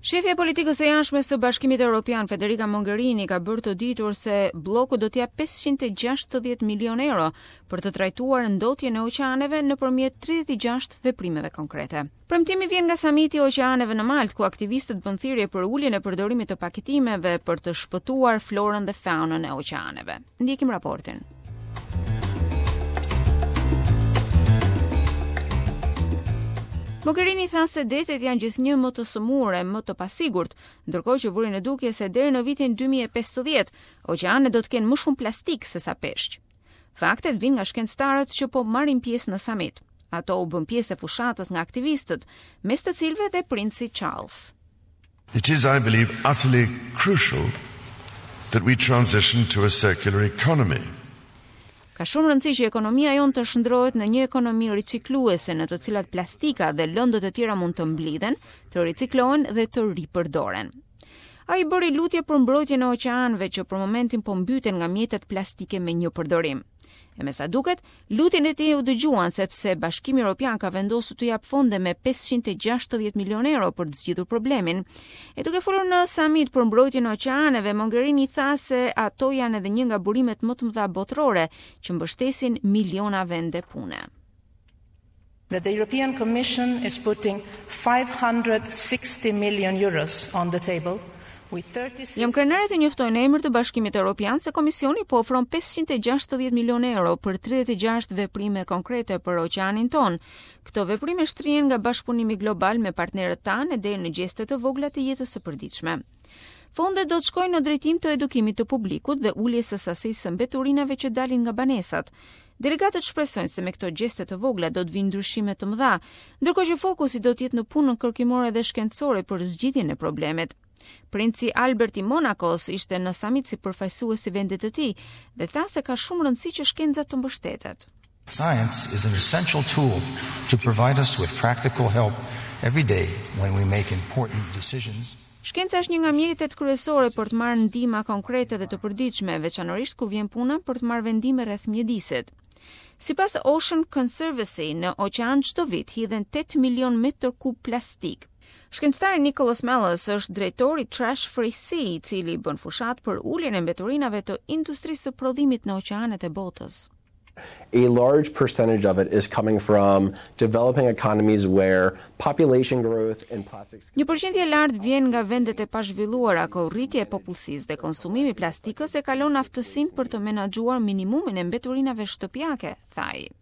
Shefja e politikës së jashtme së Bashkimit Evropian, Federica Mogherini, ka bërë të ditur se bloku do t'jap 560 milion euro për të trajtuar ndotjen e oqeaneve nëpërmjet 36 veprimeve konkrete. Premtimi vjen nga samiti i oqeaneve në Maltë, ku aktivistët bën thirrje për uljen e përdorimit të paketimeve për të shpëtuar florën dhe faunën e oqeaneve. Ndjekim raportin. Mogherini tha se detet janë gjithnjë më të sëmurë, më të pasigurt, ndërkohë që vuri në dukje se deri në vitin 2050 oqeanet do të kenë më shumë plastik se sa peshq. Faktet vijnë nga shkencëtarët që po marrin pjesë në samit. Ato u bën pjesë e fushatës nga aktivistët, mes të cilëve dhe princi Charles. It is, I believe, utterly crucial that we transition to a circular economy. Ka shumë rëndësi që ekonomia jonë të shndrohet në një ekonomi ricikluese në të cilat plastika dhe lëndët e tjera mund të mblidhen, të riciklohen dhe të ripërdoren. Ai bëri lutje për mbrojtjen e oqeanëve që për momentin po mbyten nga mjetet plastike me një përdorim. E me sa duket, lutjen e tij u dëgjuan sepse Bashkimi Evropian ka vendosur të jap fonde me 560 milion euro për të zgjidhur problemin. E duke folur në samit për mbrojtjen e oqeaneve, Mogherini tha se ato janë edhe një nga burimet më të mëdha botërore që mbështesin miliona vende pune. That the European Commission is putting 560 million euros on the table. Jam krenare të njëftoj në emër të Bashkimit Evropian se Komisioni po ofron 560 milion euro për 36 veprime konkrete për oqeanin ton. Këto veprime shtrihen nga bashkëpunimi global me partnerët tanë deri në gjeste të vogla të jetës së përditshme. Fondet do të shkojnë në drejtim të edukimit të publikut dhe uljes së sasisë së mbeturinave që dalin nga banesat. Delegatët shpresojnë se me këto gjeste të vogla do të vinë ndryshime të mëdha, ndërkohë që fokusi do të jetë në punën kërkimore dhe shkencore për zgjidhjen e problemet. Princi Albert i Monakos ishte në samit si përfaqësues i vendit të tij dhe tha se ka shumë rëndësi që shkenca të mbështetet. Science is an essential tool to provide us with practical help every day when we make important decisions. Shkenca është një nga mjetet kryesore për të marrë ndihma konkrete dhe të përditshme, veçanërisht kur vjen puna për të marrë vendime rreth mjedisit. Sipas Ocean Conservancy, në oqean çdo vit hidhen 8 milion metër kub plastik. Shkencëtari Nicholas Mellis është drejtori Trash Free Sea, i cili bën fushat për uljen e mbeturinave të industrisë së prodhimit në oqeanet e botës. A large percentage of it is coming from developing economies where population growth and plastics. Një përqindje e lartë vjen nga vendet e pazhvilluara, ku rritja e popullsisë dhe konsumimi plastikës e kalon aftësinë për të menaxhuar minimumin e mbeturinave shtëpiake, tha ai.